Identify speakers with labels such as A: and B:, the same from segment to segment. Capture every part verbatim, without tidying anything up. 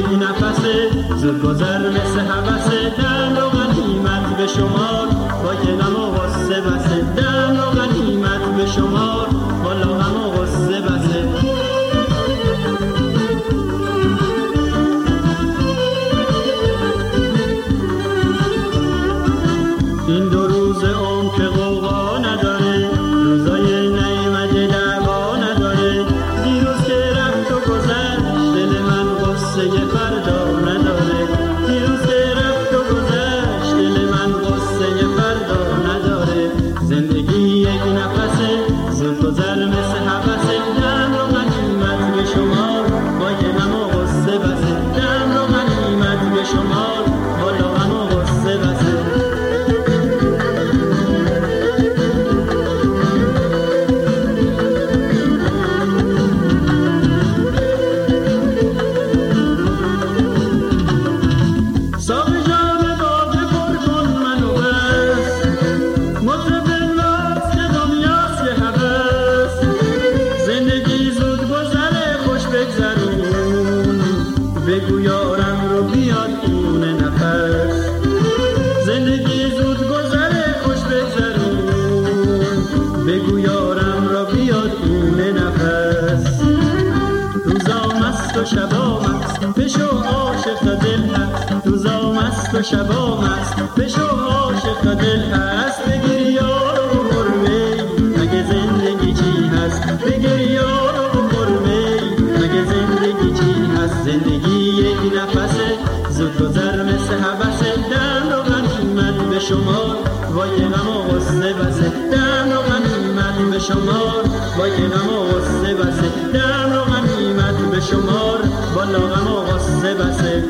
A: یک نفسه زود گذر مثل حوثه، دم و غنیمت به شمار با که غم و غصه بسه، دم و غنیمت به شمار والا غم و غصه بسه. این دو روز عمر که غوغا نداره، روزای نعمت دعوا نداره، دیروز که رفت و گذشت دل من غصه فردا نداره، دیروز که رفت و گذشت دل من غصه فردا نداره. زندگی یک نفسه زود گذر مثل حوثه، دم و غنیمت به شمار با که غم و غصه بسه، دم و غنیمت به شمار والا غم و غصه بسه. بگو یارم رو بیاد اون نفس، زندگی زود گذره خوش بگذرون، بگو یارم رو بیاد اون نفس. روزا مست و شبا مست بشو عاشق دل هست، روزا مست و شبا مست بشو عاشق دل هست. بگیر یارو بخور می مگه زندگی چی هست، بگیر یارو بخور می مگه زندگی چی هست. زندگی یک نفسه زود گذر مثل حوثه، دم و غنیمت به شمار وای غم و غصه بسه، دم و غنیمت به شمار وای غم و غصه بسه، دم و غنیمت به شمار والا غم و غصه بسه.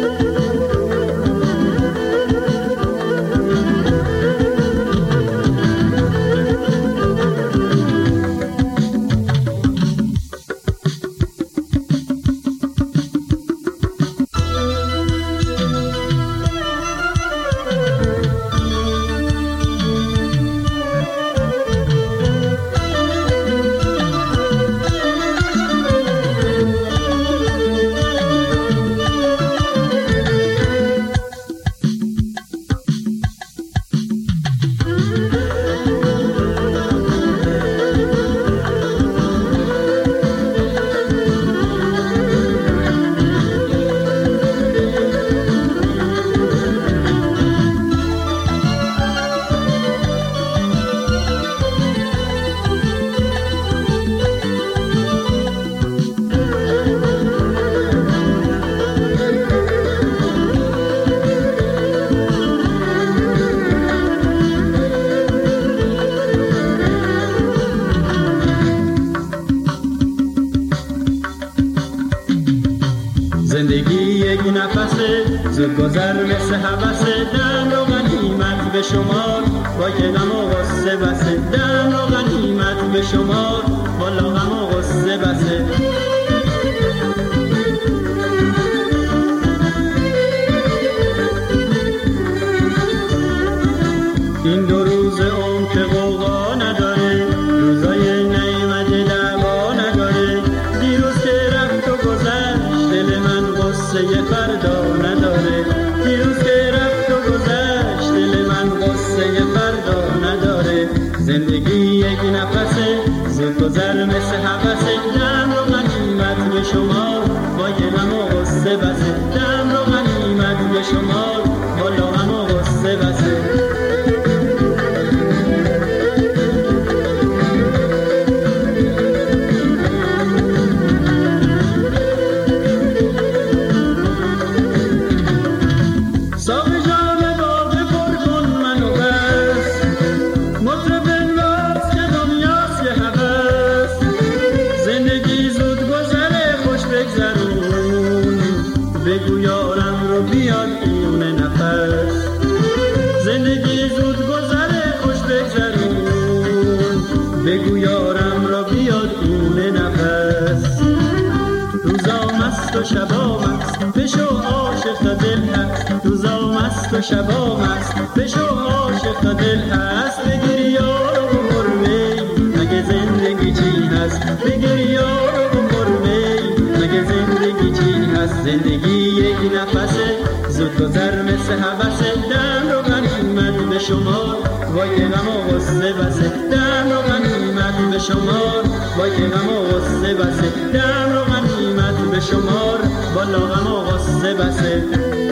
A: زندگی یک نفسه زود گذر مثل حوثه، دم و غنیمت به شمار با که غم و غصه بسه، دم و غنیمت به شمار والا غم و غصه بسه. این دو روز عمر که غوغا نداره، روزای نعمت دعوا نداره، دیروز که رفت و گذشت دل من غصه فردا نداره، دیروز که رفت و گذشت دل من غصه فردا نداره. زندگی یک نفسه زود گذر مثل حوثه، دم و غنیمت به شمار با که غم و غصه بسه، دم و غنیمت به شمار والا غم و غصه بسه. بگو یارم رو بیاد اون نفس، زندگی زود گذره خوش بگذرون، بگو یارم رو بیاد اون نفس. روزا مست و شبا مست بشو عاشق دل هست، روزا مست و شبا مست بشو عاشق دل هست. بگیر یارو بخور می مگه زندگی چی هست، بگیر یارو بخور می مگه زندگی چی هست. زندگی یک نفسه زود گذر مثل حبسه دم رو غنیمت به شمار وای که غم و غصه بسه دم رو غنیمت به شمار وای که غم و غصه بسه دم رو غنیمت به شمار بالا غم و غصه بسه